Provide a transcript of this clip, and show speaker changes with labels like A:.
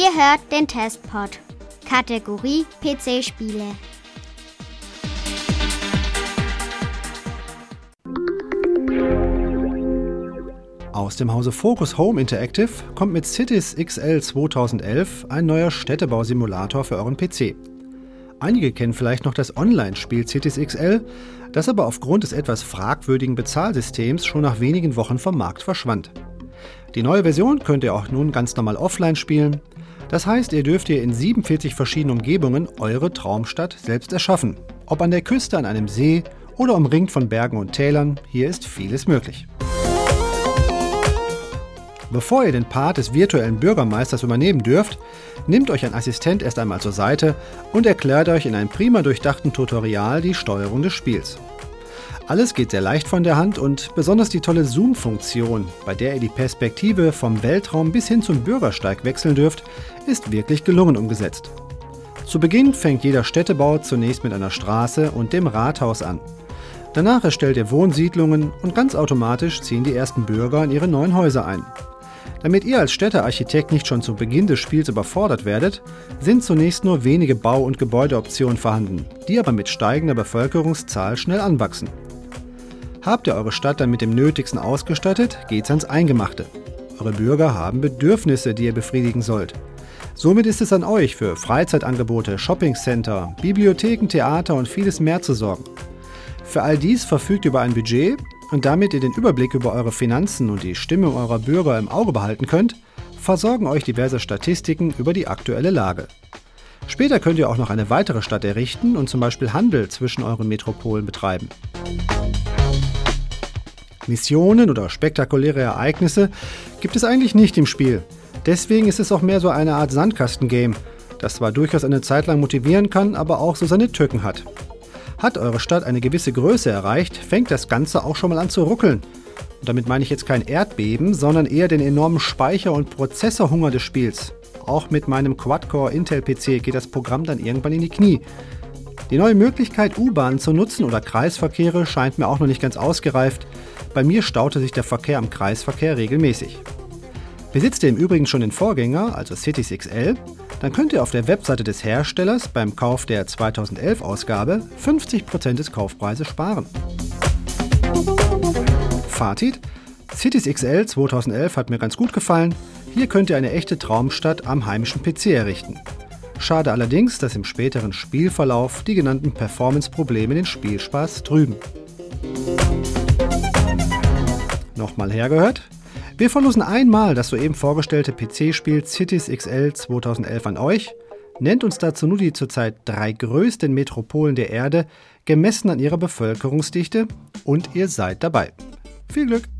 A: Ihr hört den Testpod. Kategorie PC-Spiele.
B: Aus dem Hause Focus Home Interactive kommt mit Cities XL 2011 ein neuer Städtebausimulator für euren PC. Einige kennen vielleicht noch das Online-Spiel Cities XL, das aber aufgrund des etwas fragwürdigen Bezahlsystems schon nach wenigen Wochen vom Markt verschwand. Die neue Version könnt ihr auch nun ganz normal offline spielen. Das heißt, ihr dürft in 47 verschiedenen Umgebungen eure Traumstadt selbst erschaffen. Ob an der Küste, an einem See oder umringt von Bergen und Tälern, hier ist vieles möglich. Bevor ihr den Part des virtuellen Bürgermeisters übernehmen dürft, nehmt euch ein Assistent erst einmal zur Seite und erklärt euch in einem prima durchdachten Tutorial die Steuerung des Spiels. Alles geht sehr leicht von der Hand und besonders die tolle Zoom-Funktion, bei der ihr die Perspektive vom Weltraum bis hin zum Bürgersteig wechseln dürft, ist wirklich gelungen umgesetzt. Zu Beginn fängt jeder Städtebau zunächst mit einer Straße und dem Rathaus an. Danach erstellt ihr Wohnsiedlungen und ganz automatisch ziehen die ersten Bürger in ihre neuen Häuser ein. Damit ihr als Städtearchitekt nicht schon zu Beginn des Spiels überfordert werdet, sind zunächst nur wenige Bau- und Gebäudeoptionen vorhanden, die aber mit steigender Bevölkerungszahl schnell anwachsen. Habt ihr eure Stadt dann mit dem Nötigsten ausgestattet, geht's ans Eingemachte. Eure Bürger haben Bedürfnisse, die ihr befriedigen sollt. Somit ist es an euch, für Freizeitangebote, Shoppingcenter, Bibliotheken, Theater und vieles mehr zu sorgen. Für all dies verfügt ihr über ein Budget und damit ihr den Überblick über eure Finanzen und die Stimmung eurer Bürger im Auge behalten könnt, versorgen euch diverse Statistiken über die aktuelle Lage. Später könnt ihr auch noch eine weitere Stadt errichten und zum Beispiel Handel zwischen euren Metropolen betreiben. Missionen oder spektakuläre Ereignisse gibt es eigentlich nicht im Spiel. Deswegen ist es auch mehr so eine Art Sandkastengame, das zwar durchaus eine Zeit lang motivieren kann, aber auch so seine Tücken hat. Hat eure Stadt eine gewisse Größe erreicht, fängt das Ganze auch schon mal an zu ruckeln. Und damit meine ich jetzt kein Erdbeben, sondern eher den enormen Speicher- und Prozessorhunger des Spiels. Auch mit meinem Quad-Core Intel-PC geht das Programm dann irgendwann in die Knie. Die neue Möglichkeit, U-Bahnen zu nutzen oder Kreisverkehre scheint mir auch noch nicht ganz ausgereift. Bei mir staute sich der Verkehr am Kreisverkehr regelmäßig. Besitzt ihr im Übrigen schon den Vorgänger, also Cities XL, dann könnt ihr auf der Webseite des Herstellers beim Kauf der 2011-Ausgabe 50% des Kaufpreises sparen. Fazit: Cities XL 2011 hat mir ganz gut gefallen. Hier könnt ihr eine echte Traumstadt am heimischen PC errichten. Schade allerdings, dass im späteren Spielverlauf die genannten Performance-Probleme den Spielspaß trüben. Nochmal hergehört? Wir verlosen einmal das soeben vorgestellte PC-Spiel Cities XL 2011 an euch. Nennt uns dazu nur die zurzeit 3 größten Metropolen der Erde, gemessen an ihrer Bevölkerungsdichte, und ihr seid dabei. Viel Glück!